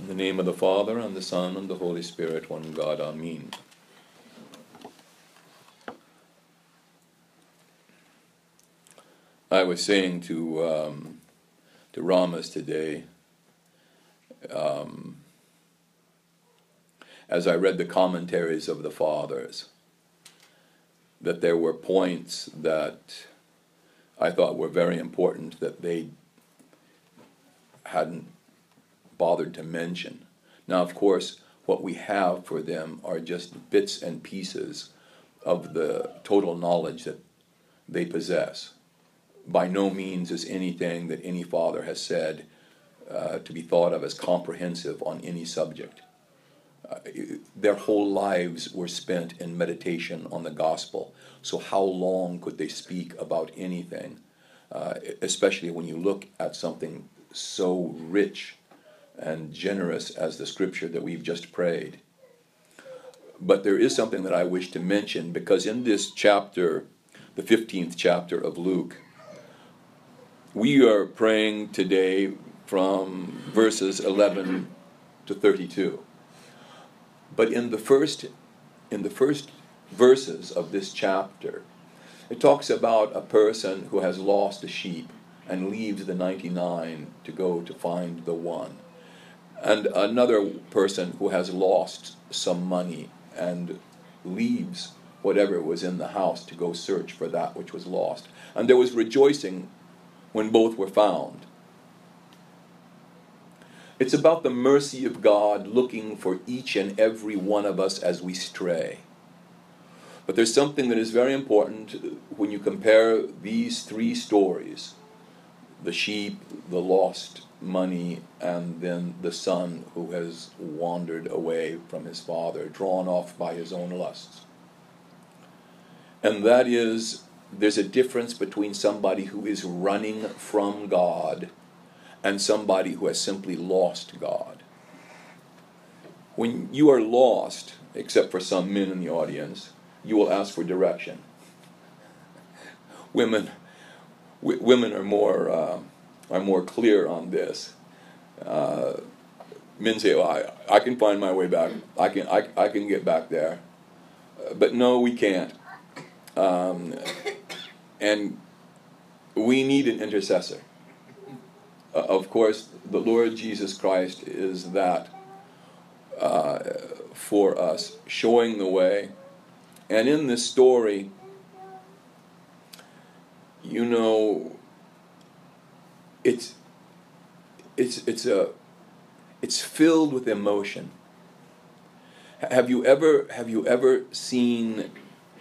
In the name of the Father, and the Son, and the Holy Spirit, one God, Amen. I was saying to Ramas today, as I read the commentaries of the Fathers, that there were points that I thought were very important that they hadn't bothered to mention. Now, of course, what we have for them are just bits and pieces of the total knowledge that they possess. By no means is anything that any father has said to be thought of as comprehensive on any subject. Their whole lives were spent in meditation on the gospel. So how long could they speak about anything, especially when you look at something so rich and generous as the scripture that we've just prayed? But there is something that I wish to mention, because in this chapter, the 15th chapter of Luke, we are praying today from verses 11 to 32. But in the first verses of this chapter, it talks about a person who has lost a sheep and leaves the 99 to go to find the one. And another person who has lost some money and leaves whatever was in the house to go search for that which was lost. And there was rejoicing when both were found. It's about the mercy of God looking for each and every one of us as we stray. But there's something that is very important when you compare these three stories: the sheep, the lost money, and then the son who has wandered away from his father, drawn off by his own lusts. And that is, there's a difference between somebody who is running from God and somebody who has simply lost God. When you are lost, except for some men in the audience, you will ask for direction. Women are more clear on this. Men say, "Well, I can find my way back. I can get back there," but no, we can't. And we need an intercessor. Of course, the Lord Jesus Christ is that for us, showing the way. And in this story, you know, it's filled with emotion. Have you ever seen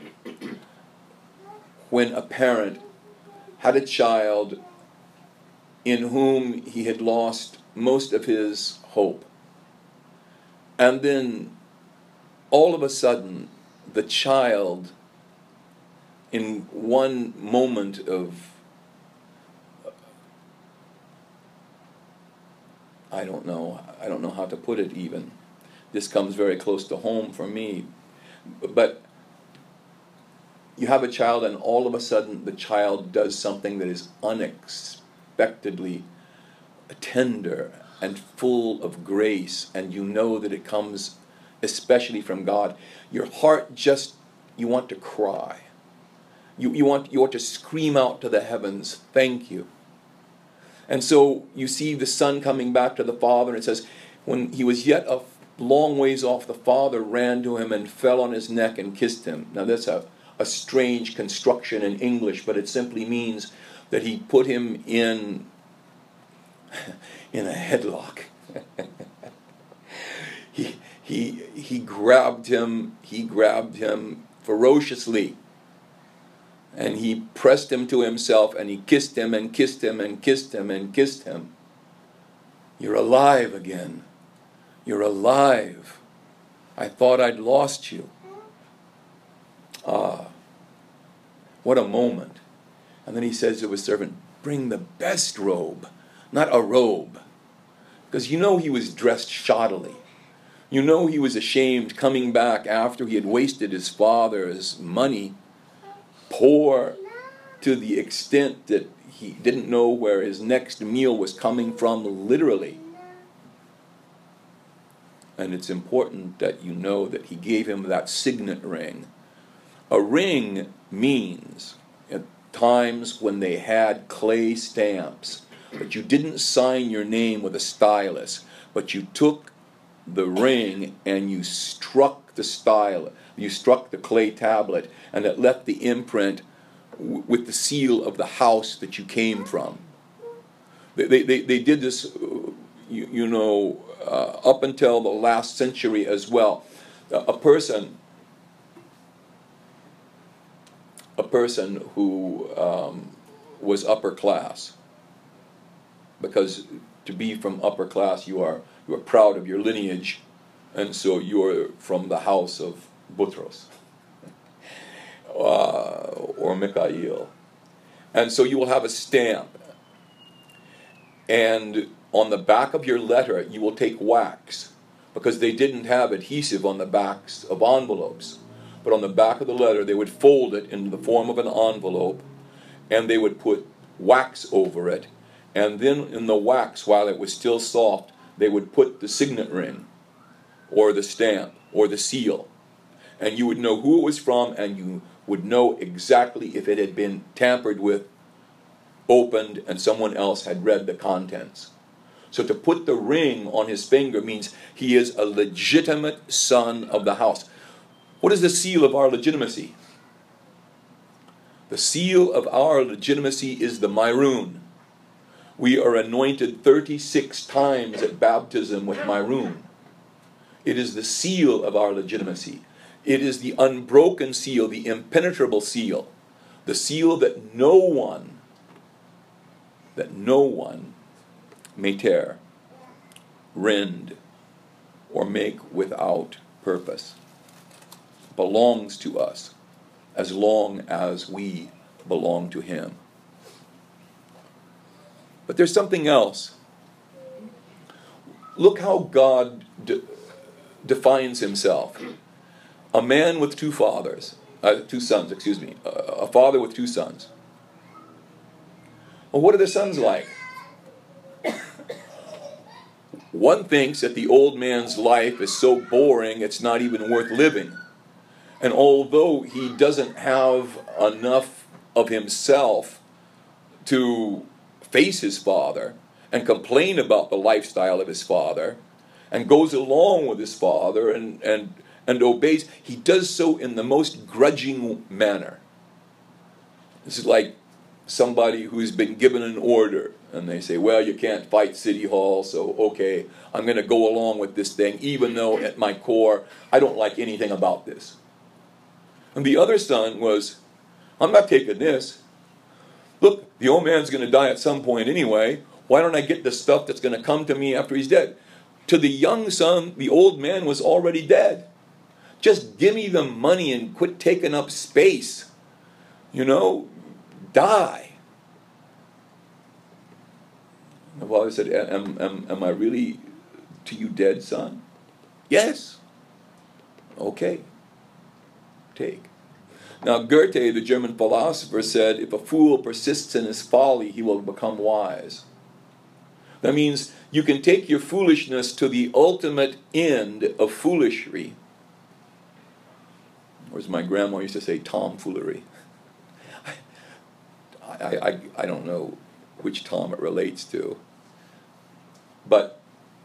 when a parent had a child in whom he had lost most of his hope, and then all of a sudden the child, in one moment of, I don't know how to put it even. This comes very close to home for me. But you have a child, and all of a sudden the child does something that is unexpectedly tender and full of grace, and you know that it comes especially from God. Your heart just, you want to cry. You want to scream out to the heavens, "Thank you." And so you see the son coming back to the father, and it says, when he was yet a long ways off, the father ran to him and fell on his neck and kissed him. Now that's a strange construction in English, but it simply means that he put him in a headlock. He grabbed him ferociously, and he pressed him to himself, and he kissed him and kissed him and kissed him and kissed him. "You're alive again. You're alive. I thought I'd lost you." Ah, what a moment. And then he says to his servant, "Bring the best robe," not a robe. Because you know he was dressed shoddily. You know he was ashamed coming back after he had wasted his father's money, poor to the extent that he didn't know where his next meal was coming from, literally. and it's important that you know that he gave him that signet ring. A ring means, at times when they had clay stamps, but you didn't sign your name with a stylus, but you took the ring and you struck the style, you struck the clay tablet, and it left the imprint with the seal of the house that you came from. They did this, up until the last century as well. A person who was upper class, because to be from upper class, you are proud of your lineage, and so you're from the house of Butros or Mikhail, and so you will have a stamp, and on the back of your letter you will take wax, because they didn't have adhesive on the backs of envelopes, but on the back of the letter they would fold it into the form of an envelope, and they would put wax over it, and then in the wax, while it was still soft, they would put the signet ring or the stamp or the seal, and you would know who it was from, and you would know exactly if it had been tampered with, opened, and someone else had read the contents. So to put the ring on his finger means he is a legitimate son of the house. What is the seal of our legitimacy? The seal of our legitimacy is the Maroon. We are anointed 36 times at baptism with Maroon. It is the seal of our legitimacy. It is the unbroken seal, the impenetrable seal, the seal that no one may tear, rend, or make without purpose. Belongs to us as long as we belong to him. But there's something else. Look how God defines himself. A man with two sons, a father with two sons. Well, what are the sons like? One thinks that the old man's life is so boring it's not even worth living. And although he doesn't have enough of himself to face his father and complain about the lifestyle of his father and goes along with his father and obeys, he does so in the most grudging manner. This is like somebody who's been given an order and they say, well, you can't fight City Hall, so okay, I'm going to go along with this thing, even though at my core I don't like anything about this. And the other son was, I'm not taking this. Look, the old man's going to die at some point anyway. Why don't I get the stuff that's going to come to me after he's dead? To the young son, the old man was already dead. Just give me the money and quit taking up space. Die. The father said, am I really to you dead, son? Yes. Okay. Take. Now Goethe, the German philosopher, said, if a fool persists in his folly, he will become wise. That means you can take your foolishness to the ultimate end of foolishry. Or as my grandma used to say, tomfoolery. I don't know which Tom it relates to. But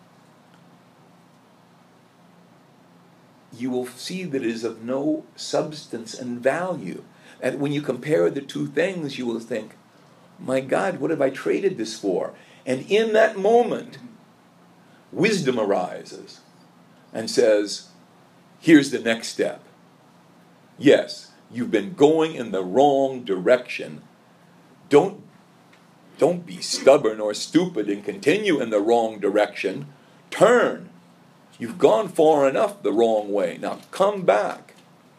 you will see that it is of no substance and value. And when you compare the two things, you will think, my God, what have I traded this for? And in that moment, wisdom arises and says, here's the next step. Yes, you've been going in the wrong direction. Don't be stubborn or stupid and continue in the wrong direction. Turn. You've gone far enough the wrong way. Now come back.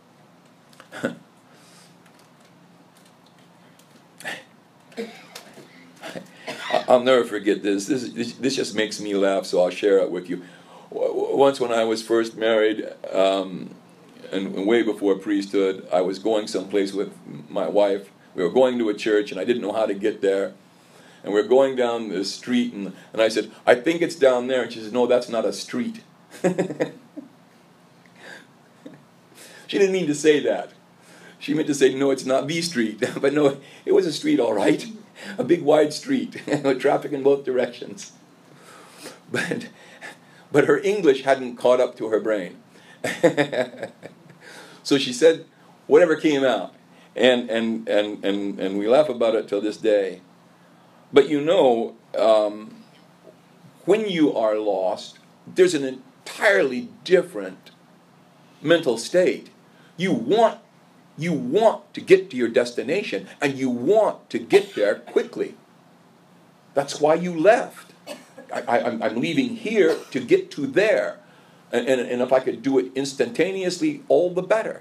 I'll never forget this. This just makes me laugh, so I'll share it with you. Once when I was first married, and way before priesthood, I was going someplace with my wife. We were going to a church, and I didn't know how to get there. And we were going down the street, and I said, I think it's down there. And she said, no, that's not a street. She didn't mean to say that. She meant to say, no, it's not the street. But no, it was a street, all right. A big, wide street with traffic in both directions. But her English hadn't caught up to her brain. So she said whatever came out. And we laugh about it till this day. But when you are lost, there's an entirely different mental state. You want to get to your destination, and you want to get there quickly. That's why you left. I'm leaving here to get to there. And if I could do it instantaneously, all the better.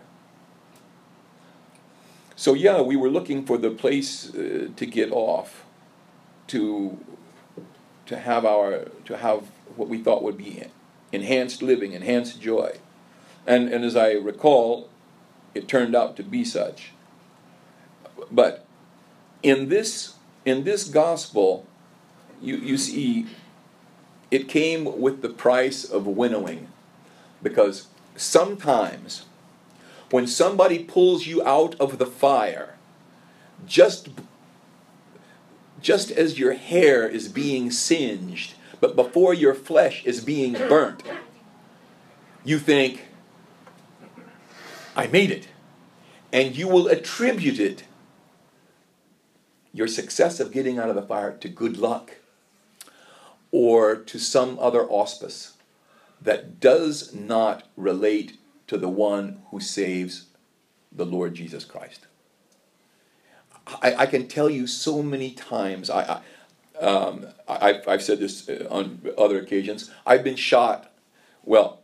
So yeah, we were looking for the place to get off, to have what we thought would be enhanced living, enhanced joy. And as I recall, it turned out to be such. But in this gospel, you see, it came with the price of winnowing. Because sometimes when somebody pulls you out of the fire, just as your hair is being singed, but before your flesh is being burnt, you think, I made it. And you will attribute it, your success of getting out of the fire, to good luck or to some other auspice that does not relate to the one who saves, the Lord Jesus Christ. I can tell you so many times, I've said this on other occasions, I've been shot, well,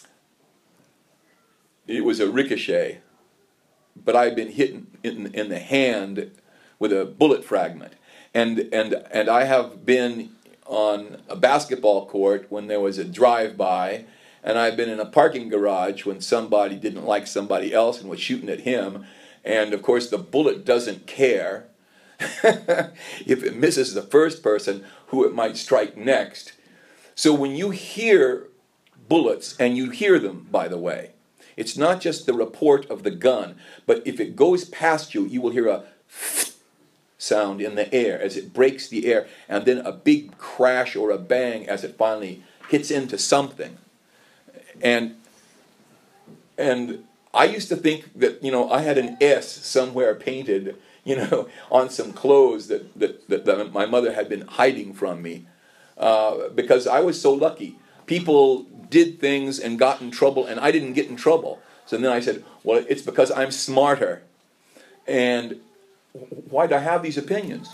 it was a ricochet, but I've been hit in the hand with a bullet fragment. And I have been on a basketball court when there was a drive-by, and I've been in a parking garage when somebody didn't like somebody else and was shooting at him. And of course the bullet doesn't care if it misses the first person who it might strike next. So when you hear bullets, and you hear them, by the way, it's not just the report of the gun, but if it goes past you, you will hear a sound in the air as it breaks the air, and then a big crash or a bang as it finally hits into something. And I used to think that, I had an S somewhere painted, on some clothes that my mother had been hiding from me, because I was so lucky. People did things and got in trouble, and I didn't get in trouble. So then I said, well, it's because I'm smarter. And why'd I have these opinions?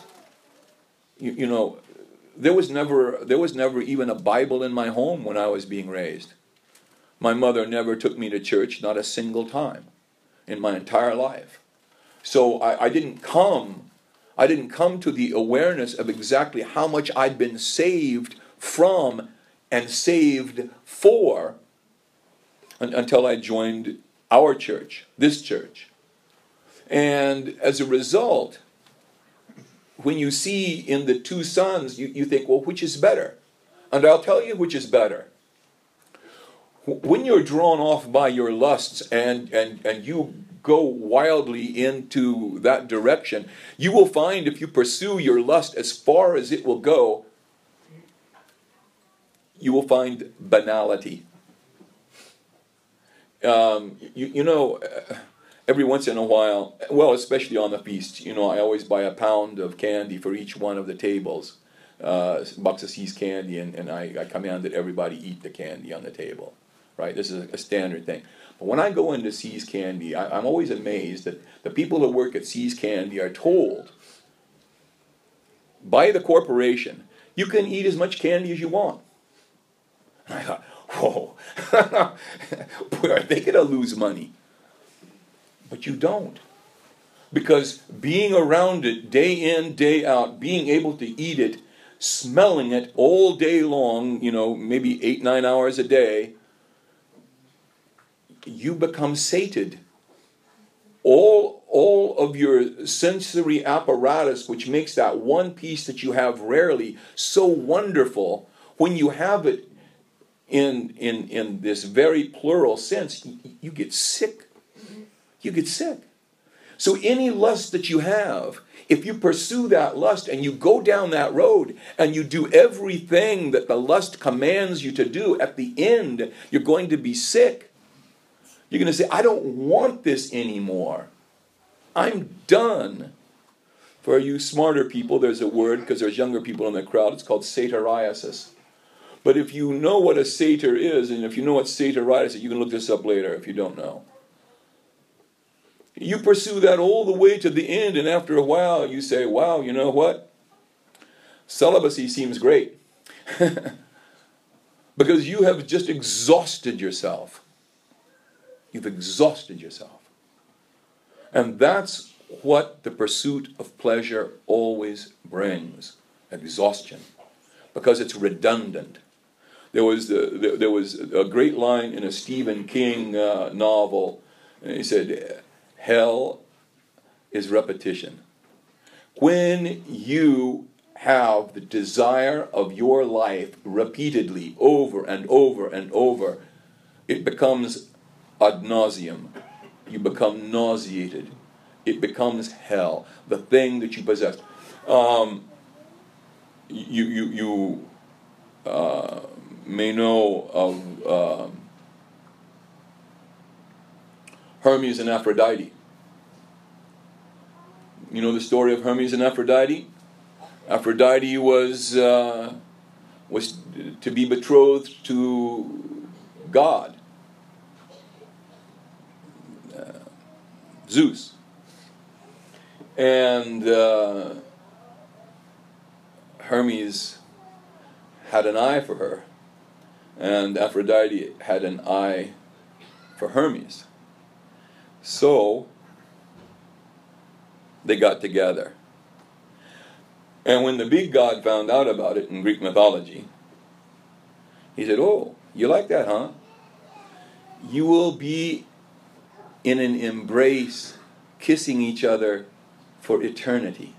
There was never even a Bible in my home when I was being raised. My mother never took me to church, not a single time in my entire life. So I didn't come to the awareness of exactly how much I'd been saved from and saved for until I joined our church, this church. And as a result, when you see in the two sons, you think, well, which is better? And I'll tell you which is better. When you're drawn off by your lusts and you go wildly into that direction, you will find, if you pursue your lust as far as it will go, you will find banality. Every once in a while, well, especially on the feast, I always buy a pound of candy for each one of the tables, a box of See's candy, and I command that everybody eat the candy on the table, right? This is a standard thing. But when I go into See's Candy, I'm always amazed that the people who work at See's Candy are told by the corporation, you can eat as much candy as you want. And I thought, whoa, boy, are they going to lose money? But you don't. Because being around it day in, day out, being able to eat it, smelling it all day long, maybe 8-9 hours a day, you become sated. All of your sensory apparatus, which makes that one piece that you have rarely so wonderful, when you have it in this very plural sense, you get sick. You get sick. So any lust that you have, if you pursue that lust and you go down that road and you do everything that the lust commands you to do, at the end, you're going to be sick. You're going to say, I don't want this anymore. I'm done. For you smarter people, there's a word, because there's younger people in the crowd, it's called satyriasis. But if you know what a satyr is, and if you know what satyriasis is, you can look this up later if you don't know. You pursue that all the way to the end, and after a while you say, wow, you know what? Celibacy seems great. Because you have just exhausted yourself. You've exhausted yourself. And that's what the pursuit of pleasure always brings. Exhaustion. Because it's redundant. There was a great line in a Stephen King novel, and he said, hell is repetition. When you have the desire of your life repeatedly, over and over and over, it becomes ad nauseum. You become nauseated. It becomes hell. The thing that you possess. You may know of Hermes and Aphrodite. You know the story of Hermes and Aphrodite? Aphrodite was to be betrothed to God, Zeus. And Hermes had an eye for her, and Aphrodite had an eye for Hermes. So they got together. And when the big god found out about it in Greek mythology, he said, oh, you like that, huh? You will be in an embrace, kissing each other for eternity.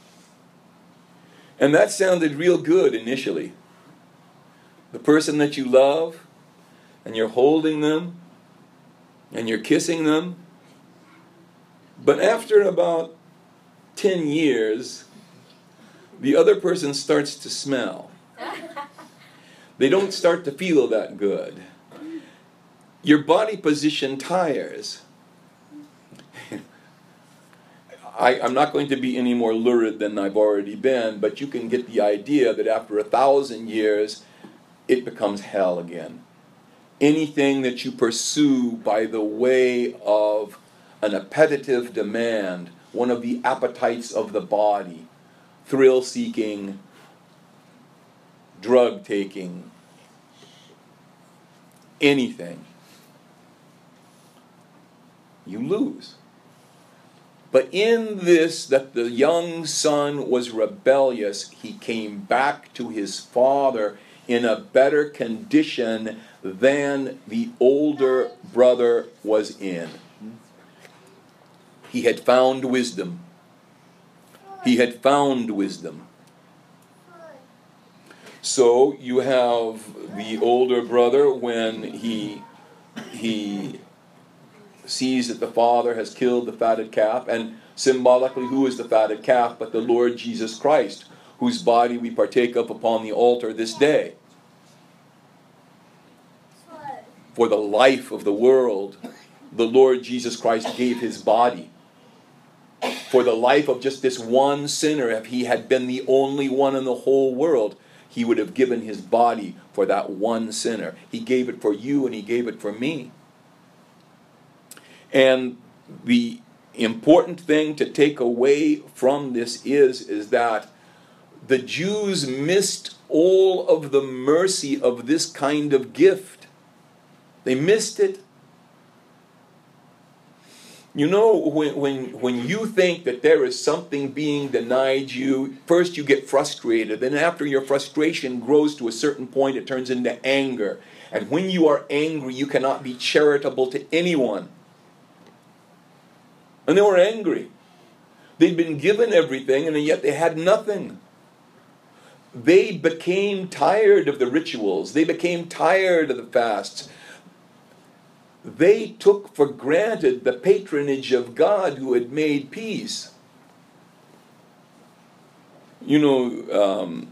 And that sounded real good initially. The person that you love, and you're holding them, and you're kissing them. But after about 10 years, the other person starts to smell. They don't start to feel that good. Your body position tires. I'm not going to be any more lurid than I've already been, but you can get the idea that after 1,000 years, it becomes hell again. Anything that you pursue by the way of an appetitive demand, one of the appetites of the body, thrill-seeking, drug-taking, anything, you lose. But in this, that the young son was rebellious, he came back to his father in a better condition than the older brother was in. He had found wisdom. He had found wisdom. So you have the older brother when he sees that the father has killed the fatted calf, and symbolically, who is the fatted calf but the Lord Jesus Christ, whose body we partake of upon the altar this day. For the life of the world, the Lord Jesus Christ gave his body. For the life of just this one sinner, if he had been the only one in the whole world, he would have given his body for that one sinner. He gave it for you and he gave it for me. And the important thing to take away from this is that the Jews missed all of the mercy of this kind of gift. They missed it. You know, when you think that there is something being denied you, first you get frustrated. Then after your frustration grows to a certain point, it turns into anger. And when you are angry, you cannot be charitable to anyone. And they were angry. They'd been given everything, and yet they had nothing. they became tired of the rituals. They became tired of the fasts. They took for granted the patronage of God who had made peace. You know,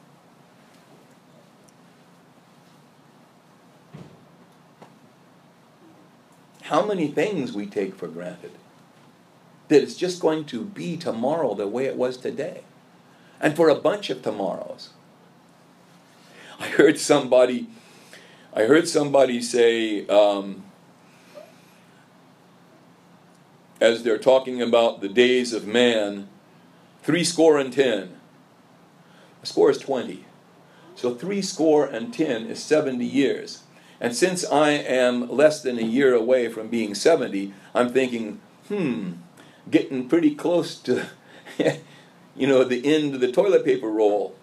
how many things we take for granted? That it's just going to be tomorrow the way it was today. And for a bunch of tomorrows. I heard somebody say, as they're talking about the days of man, 70. A score is 20. So 70 is 70 years. And since I am less than a year away from being 70, I'm thinking, getting pretty close to, the end of the toilet paper roll.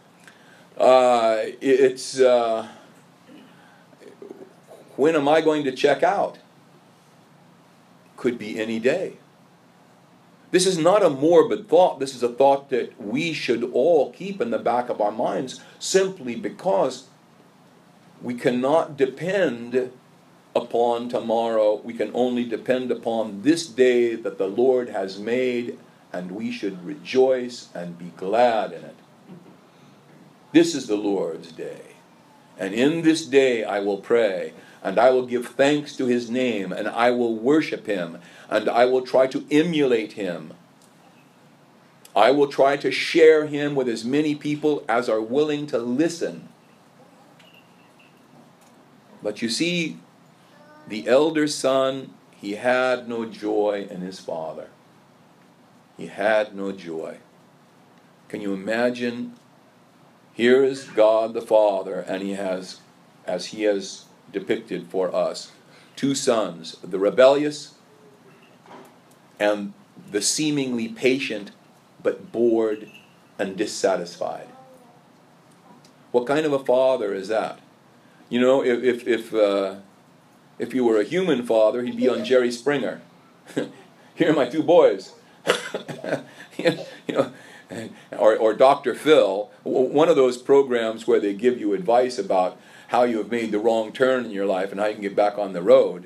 When am I going to check out? Could be any day. This is not a morbid thought. This is a thought that we should all keep in the back of our minds, simply because we cannot depend upon tomorrow. We can only depend upon this day that the Lord has made, and we should rejoice and be glad in it. This is the Lord's day. And in this day I will pray, and I will give thanks to His name, and I will worship Him, and I will try to emulate Him. I will try to share Him with as many people as are willing to listen. But you see, the elder son, he had no joy in his father. He had no joy. Can you imagine? Here is God the Father, and He has, as He has depicted for us, two sons, the rebellious and the seemingly patient but bored and dissatisfied. What kind of a father is that? You know, if you were a human father, he'd be on Jerry Springer. Here are my two boys. Or Dr. Phil, one of those programs where they give you advice about how you have made the wrong turn in your life and how you can get back on the road.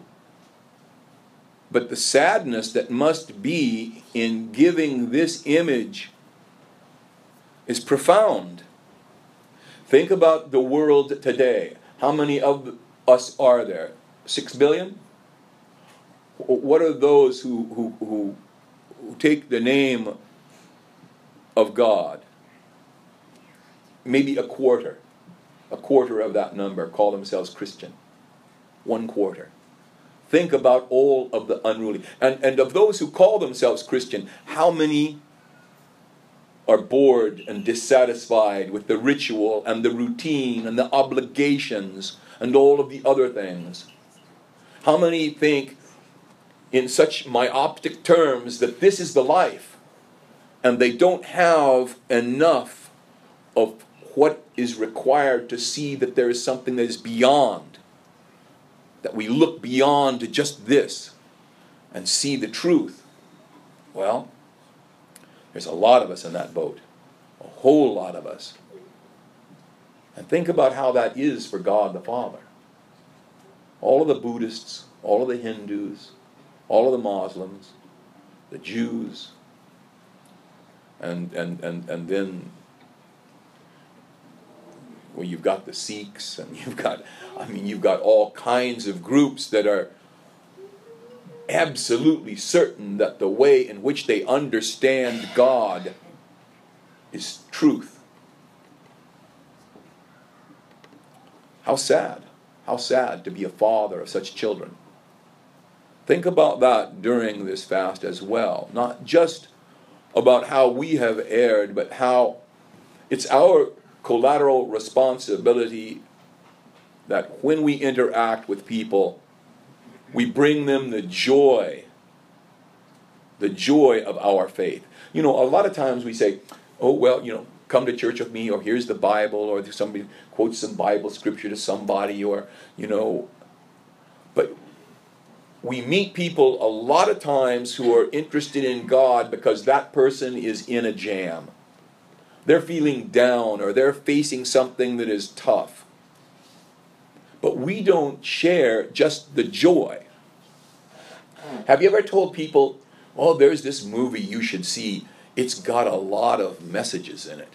But the sadness that must be in giving this image is profound. Think about the world today. How many of us are there? 6 billion? What are those who take the name of God? Maybe a quarter of that number call themselves Christian. 1/4. Think about all of the unruly. And of those who call themselves Christian, how many are bored and dissatisfied with the ritual and the routine and the obligations and all of the other things? How many think in such myopic terms that this is the life, and they don't have enough of what is required to see that there is something that is beyond, that we look beyond just this and see the truth? Well, there's a lot of us in that boat. A whole lot of us. And think about how that is for God the Father. All of the Buddhists, all of the Hindus, all of the Muslims, the Jews, and then you've got the Sikhs, and you've got all kinds of groups that are absolutely certain that the way in which they understand God is truth. How sad to be a father of such children. Think about that during this fast as well. Not just about how we have erred, but how it's our collateral responsibility that when we interact with people, we bring them the joy of our faith. You know, a lot of times we say, oh, well, come to church with me, or here's the Bible, or somebody quotes some Bible scripture to somebody, or, but we meet people a lot of times who are interested in God because that person is in a jam. They're feeling down, or they're facing something that is tough. But we don't share just the joy. Have you ever told people, oh, there's this movie you should see. It's got a lot of messages in it.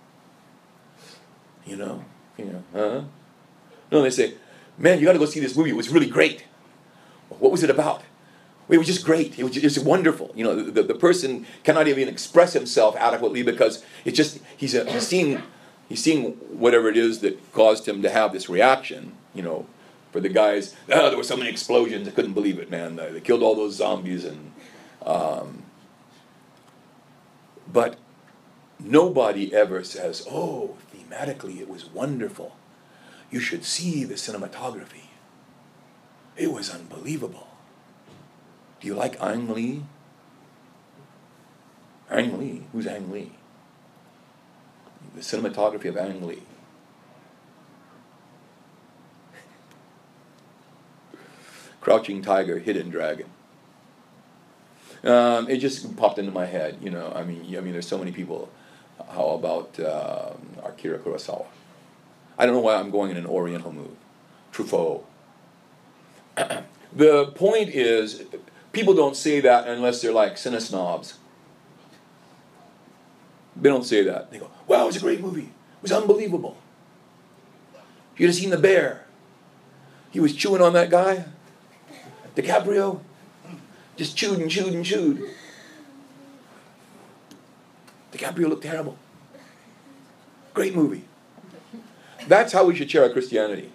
Huh? No, they say, man, you got to go see this movie. It was really great. What was it about? Well, it was just great. It was just wonderful. The person cannot even express himself adequately because it's just he's seeing whatever it is that caused him to have this reaction. For the guys, there were so many explosions, I couldn't believe it, man. They killed all those zombies, but nobody ever says, oh, thematically it was wonderful. You should see the cinematography. It was unbelievable. Do you like Ang Lee? Ang Lee? Who's Ang Lee? The cinematography of Ang Lee. Crouching Tiger, Hidden Dragon. It just popped into my head. There's so many people. How about Akira Kurosawa? I don't know why I'm going in an Oriental mood. Truffaut. The point is, people don't say that unless they're like cine-snobs. They don't say that. They go, wow, it was a great movie. It was unbelievable. You'd have seen the bear. He was chewing on that guy. DiCaprio. Just chewed and chewed and chewed. DiCaprio looked terrible. Great movie. That's how we should share our Christianity.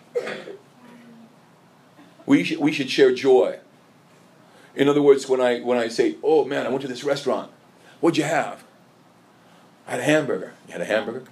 We should share joy. In other words, when I say, oh man, I went to this restaurant. What'd you have? I had a hamburger. You had a hamburger?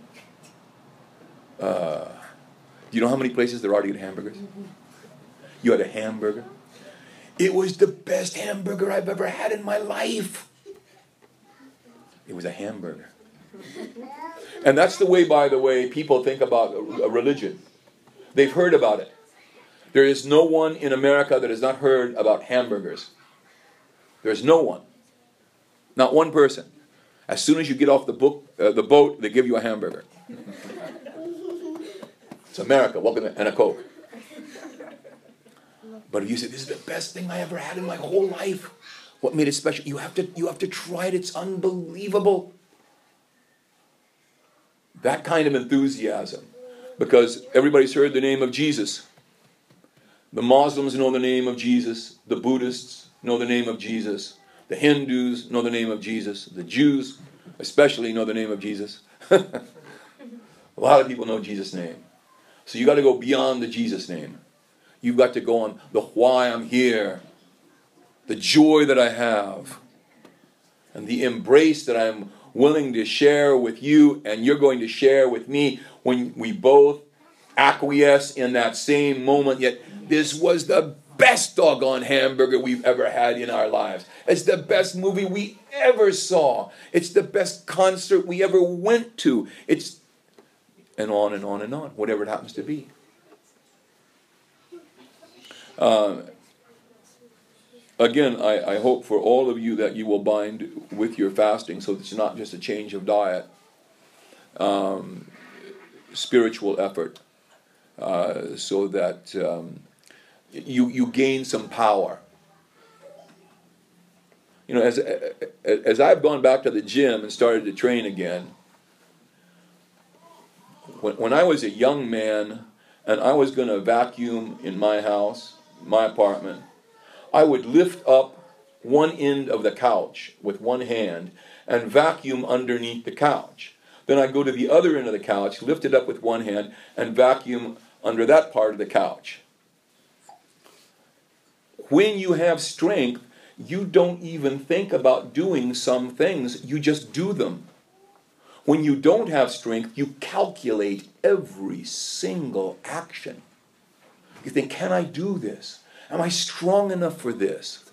Do you know how many places there are to get hamburgers? You had a hamburger? It was the best hamburger I've ever had in my life. It was a hamburger. And that's the way, by the way, people think about a religion. They've heard about it. There is no one in America that has not heard about hamburgers. There's no one. Not one person. As soon as you get off the boat, they give you a hamburger. It's America. Welcome and a Coke. But if you say, this is the best thing I ever had in my whole life, what made it special? You have to try it. It's unbelievable. That kind of enthusiasm. Because everybody's heard the name of Jesus. The Muslims know the name of Jesus. The Buddhists know the name of Jesus. The Hindus know the name of Jesus. The Jews especially know the name of Jesus. A lot of people know Jesus' name. So you got to go beyond the Jesus name. You've got to go on the why I'm here, the joy that I have, and the embrace that I'm willing to share with you and you're going to share with me when we both acquiesce in that same moment. Yet this was the best doggone hamburger we've ever had in our lives. It's the best movie we ever saw. It's the best concert we ever went to. And on and on and on, whatever it happens to be. Again, I hope for all of you that you will bind with your fasting so that it's not just a change of diet, spiritual effort, so that you gain some power. As I've gone back to the gym and started to train again, when I was a young man and I was going to vacuum in my house, my apartment, I would lift up one end of the couch with one hand and vacuum underneath the couch. Then I'd go to the other end of the couch, lift it up with one hand, and vacuum under that part of the couch. When you have strength, you don't even think about doing some things, you just do them. When you don't have strength, you calculate every single action. You think, can I do this? Am I strong enough for this?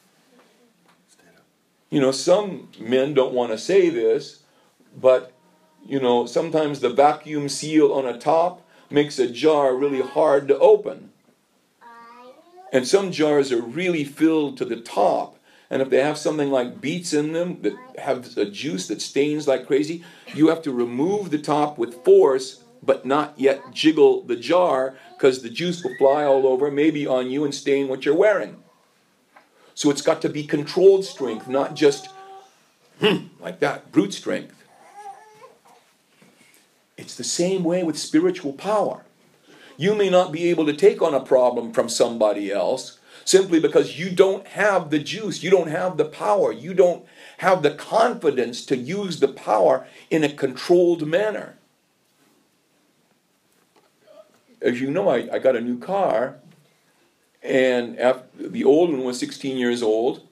Some men don't want to say this, but, sometimes the vacuum seal on a top makes a jar really hard to open. And some jars are really filled to the top, And if they have something like beets in them that have a juice that stains like crazy, you have to remove the top with force, but not yet jiggle the jar, because the juice will fly all over, maybe on you, and stain what you're wearing. So it's got to be controlled strength, not just like that, brute strength. It's the same way with spiritual power. You may not be able to take on a problem from somebody else simply because you don't have the juice, you don't have the power, you don't have the confidence to use the power in a controlled manner. As you know, I got a new car, and the old one was 16 years old.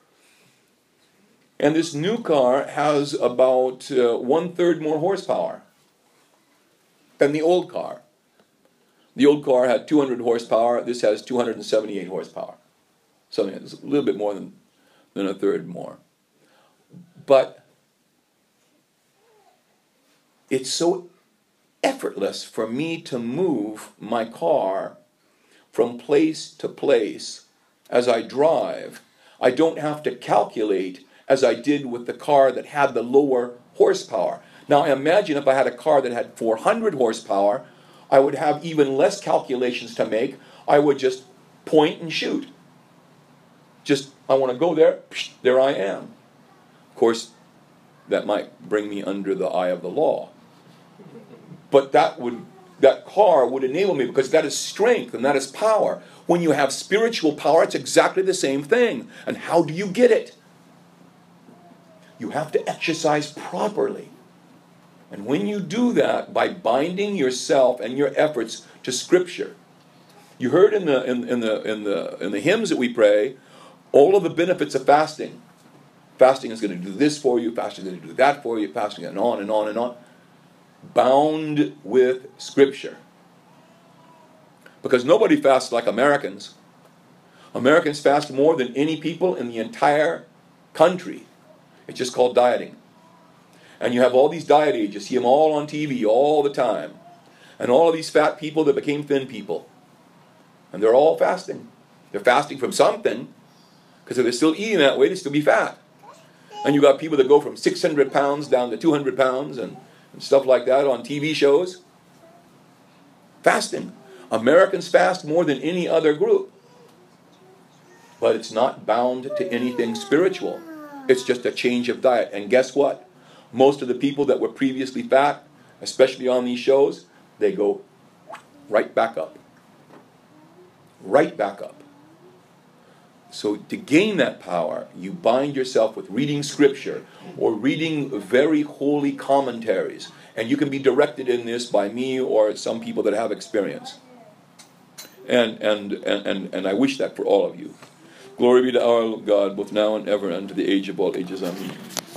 And this new car has about 1/3 more horsepower than the old car. The old car had 200 horsepower. This has 278 horsepower. Something that's a little bit more than 1/3 more. But it's so effortless for me to move my car from place to place as I drive. I don't have to calculate as I did with the car that had the lower horsepower. Now I imagine if I had a car that had 400 horsepower, I would have even less calculations to make. I would just point and shoot. Just, I want to go there, there I am. Of course, that might bring me under the eye of the law. But that car would enable me, because that is strength and that is power. When you have spiritual power, it's exactly the same thing. And how do you get it? You have to exercise properly. And when you do that, by binding yourself and your efforts to Scripture, you heard in the hymns that we pray, all of the benefits of fasting. Fasting is going to do this for you. Fasting is going to do that for you. Fasting, and on and on and on. Bound with Scripture. Because nobody fasts like Americans. Americans fast more than any people in the entire country. It's just called dieting. And you have all these diet aids. You see them all on TV all the time. And all of these fat people that became thin people. And they're all fasting. They're fasting from something. Because if they're still eating that way, they still be fat. And you got people that go from 600 pounds down to 200 pounds and stuff like that on TV shows. Fasting. Americans fast more than any other group. But it's not bound to anything spiritual. It's just a change of diet. And guess what? Most of the people that were previously fat, especially on these shows, they go right back up. Right back up. So to gain that power, you bind yourself with reading Scripture or reading very holy commentaries. And you can be directed in this by me or some people that have experience. And I wish that for all of you. Glory be to our God, both now and ever, and to the age of all ages. Amen.